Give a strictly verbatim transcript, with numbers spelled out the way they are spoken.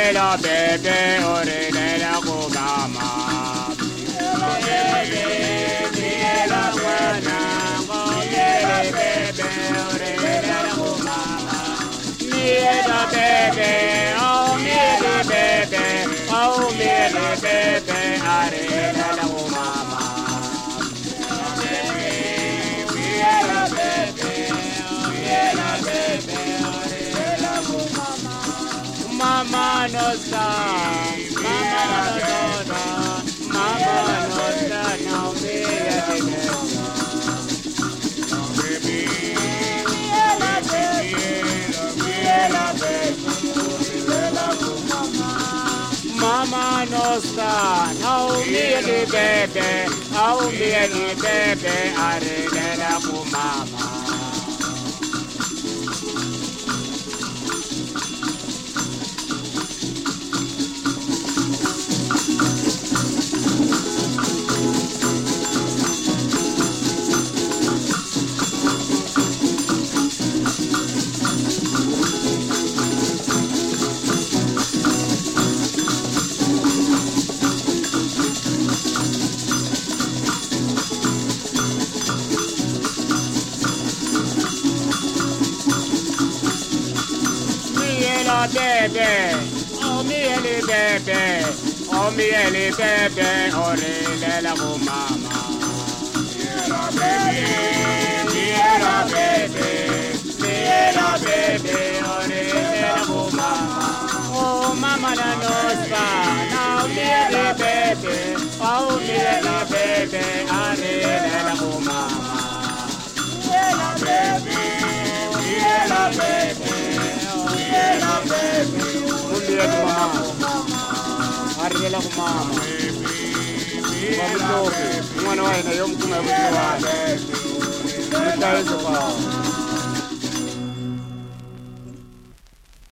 Miela bebe orelela kumama. Bebe miela wana ngo miela bebe orelela kumama. Miela bebe oh miela bebe oh miela bebe arelela kumama. Bebe miela bebe miela bebe orelela kumama. Mama no sa, mama no no, mama no sa, no me again. Baby, la baby, la baby, la mama. Mama no sa, no me again, baby, oh me again, baby, are la mama. Bebe, oh mi eli bebe, oh mi eli bebe, orele la mama. Miela bebe, miela bebe, miela bebe, orele la mama. Oh mama la nosa, now mi eli bebe, oh mi eli bebe, orele la mama. Miela bebe, miela bebe. Mulia ko mama, arila ko mama. Babu ko, mwana wa ina yom kuma bukawa. Mutayo ko.